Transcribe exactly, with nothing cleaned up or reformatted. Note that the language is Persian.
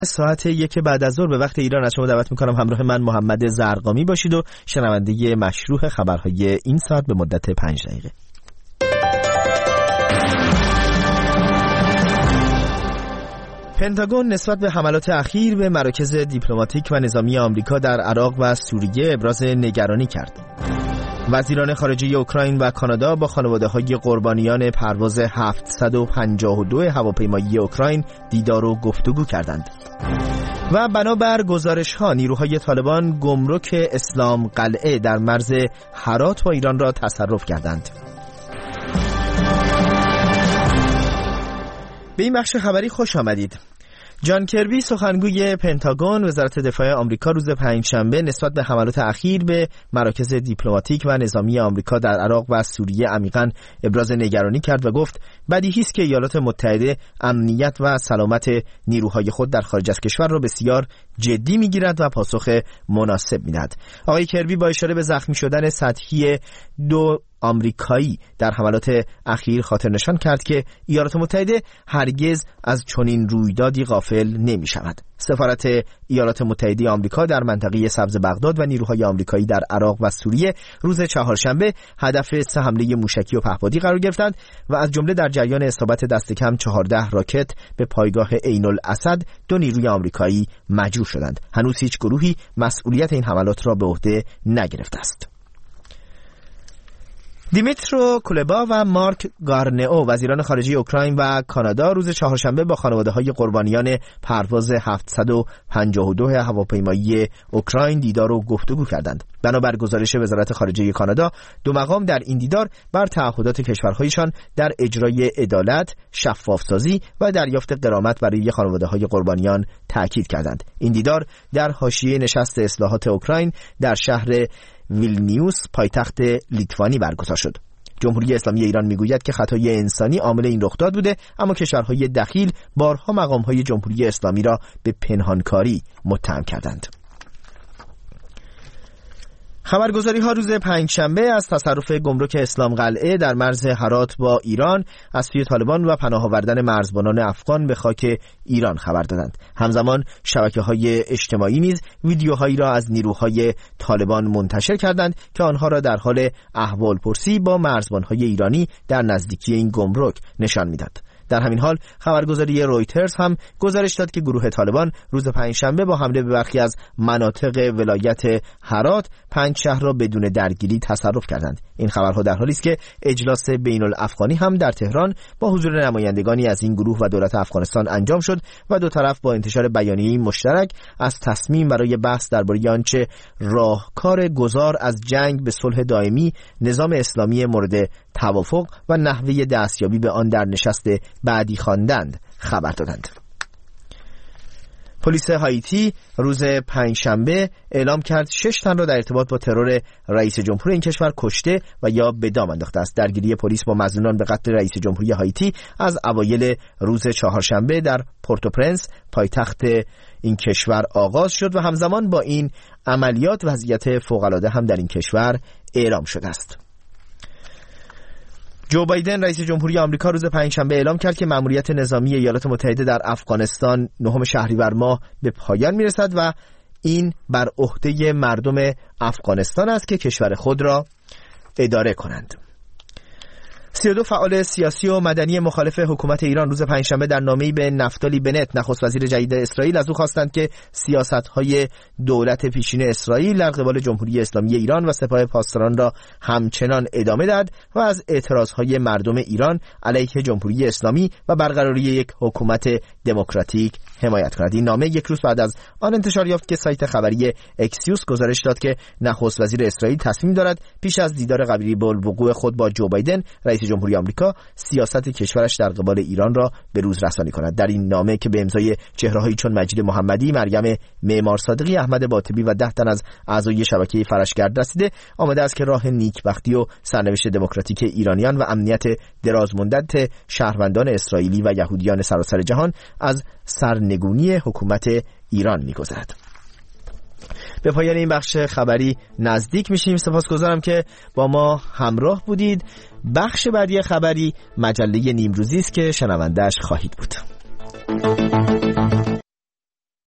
ساعت یک بعد از ظهر به وقت ایران از شما دعوت میکنم همراه من محمد زرقامی باشید و شنونده مشروع خبرهای این ساعت به مدت پنج دقیقه. پنتاگون نسبت به حملات اخیر به مراکز دیپلماتیک و نظامی آمریکا در عراق و سوریه ابراز نگرانی کرد. وزیران خارجه اوکراین و کانادا با خانواده‌های قربانیان پرواز هفتصد و پنجاه و دو هواپیمایی اوکراین دیدار و گفتگو کردند. و بنابر گزارش‌ها نیروهای طالبان گمرک اسلام قلعه در مرز هرات با ایران را تصرف کردند. به این بخش خبری خوش آمدید. جان کربی سخنگوی پنتاگون وزارت دفاع آمریکا روز پنجشنبه نسبت به حملات اخیر به مراکز دیپلماتیک و نظامی آمریکا در عراق و سوریه عمیقاً ابراز نگرانی کرد و گفت بدیهی است که ایالات متحده امنیت و سلامت نیروهای خود در خارج از کشور را بسیار جدی میگیرد و پاسخ مناسب میدهد. آقای کربی با اشاره به زخمی شدن سطحی دو آمریکایی در حملات اخیر خاطر نشان کرد که ایالات متحده هرگز از چنین رویدادی غافل نمی شود. سفارت ایالات متحده آمریکا در منطقه سبز بغداد و نیروهای آمریکایی در عراق و سوریه روز چهارشنبه هدف سه حمله موشکی و پهپادی قرار گرفتند و از جمله در جریان اصابت دست کم چهارده راکت به پایگاه عین الاسد دو نیروی آمریکایی مجروح شدند. هنوز هیچ گروهی مسئولیت این حملات را به عهده نگرفته است. دیمیترو کولبا و مارک گارنئو وزیران خارجه اوکراین و کانادا روز چهارشنبه با خانواده‌های قربانیان پرواز هفتصد و پنجاه و دو هواپیمایی اوکراین دیدار و گفتگو کردند. بنابر گزارش وزارت خارجه کانادا دو مقام در این دیدار بر تعهدات کشورهایشان در اجرای عدالت، شفافسازی و دریافت غرامت برای خانواده‌های قربانیان تاکید کردند. این دیدار در حاشیه نشست اصلاحات اوکراین در شهر ویلنیوس پایتخت لیتوانی برگزار شد. جمهوری اسلامی ایران میگوید که خطای انسانی عامل این رخداد بوده، اما کشورهای دخیل بارها مقامهای جمهوری اسلامی را به پنهانکاری متهم کردند. خبرگزاری ها روز پنجشنبه از تصرف گمرک اسلام قلعه در مرز هرات با ایران از سوی طالبان و پناه آوردن مرزبانان افغان به خاک ایران خبر دادند. همزمان شبکه‌های اجتماعی نیز ویدیوهایی را از نیروهای طالبان منتشر کردند که آنها را در حال احوالپرسی با مرزبانهای ایرانی در نزدیکی این گمرک نشان می‌داد. در همین حال خبرگزاری رویترز هم گزارش داد که گروه طالبان روز پنجشنبه با حمله به برخی از مناطق ولایت هرات پنج شهر را بدون درگیری تصرف کردند. این خبرها در حالی است که اجلاس بین الافغانی هم در تهران با حضور نمایندگانی از این گروه و دولت افغانستان انجام شد و دو طرف با انتشار بیانیه‌ای مشترک از تصمیم برای بحث درباره آنچه راهکار گذار از جنگ به صلح دائمی، نظام اسلامی مورد توافق و نحوه دستیابی به آن در نشست بعدی خواندند خبر دادند. پلیس هایتی روز پنجشنبه اعلام کرد شش تن را در ارتباط با ترور رئیس جمهور این کشور کشته و یا به دام انداخته است. درگیری پلیس با مظنونان به قتل رئیس جمهوری هایتی از اوایل روز چهارشنبه در پورتوپرنس پایتخت این کشور آغاز شد و همزمان با این عملیات وضعیت فوق‌العاده هم در این کشور اعلام شده است. جو بایدن رئیس جمهوری آمریکا روز پنجشنبه اعلام کرد که مأموریت نظامی ایالات متحده در افغانستان نهم شهریور ماه به پایان میرسد و این بر عهده مردم افغانستان است که کشور خود را اداره کنند. سی و دو فعال سیاسی و مدنی مخالف حکومت ایران روز پنجشنبه در نامه‌ای به نفتالی بنت نخست وزیر جدید اسرائیل از او خواستند که سیاست‌های دولت پیشین اسرائیل در قبال جمهوری اسلامی ایران و سپاه پاسداران را همچنان ادامه دهد و از اعتراضهای مردم ایران علیه جمهوری اسلامی و برقراری یک حکومت دموکراتیک حمایت کند. این نامه یک روز بعد از آن انتشار یافت که سایت خبری اکسیوس گزارش داد که نخست وزیر اسرائیل تصمیم دارد پیش از دیدار قبلی الوقوع خود با جو بایدن رئیس جمهوری آمریکا سیاست کشورش در قبال ایران را به روز رسانی کند. در این نامه که به امضای چهره‌هایی چون مجید محمدی، مریم معمار صادقی، احمد باطبی و ده تن از اعضای شبکه فرشگرد رسیده، آمده است که راه نیکبختی و سرنوشت دموکراتیک ایرانیان و امنیت درازمدت شهروندان اسرائیلی و یهودیان سراسر جهان از سرنگونی حکومت ایران می‌گذرد. به پایان این بخش خبری نزدیک میشیم. سپاسگزارم که با ما همراه بودید. بخش بعدی خبری مجله نیمروزی است که شنونده‌اش خواهید بود.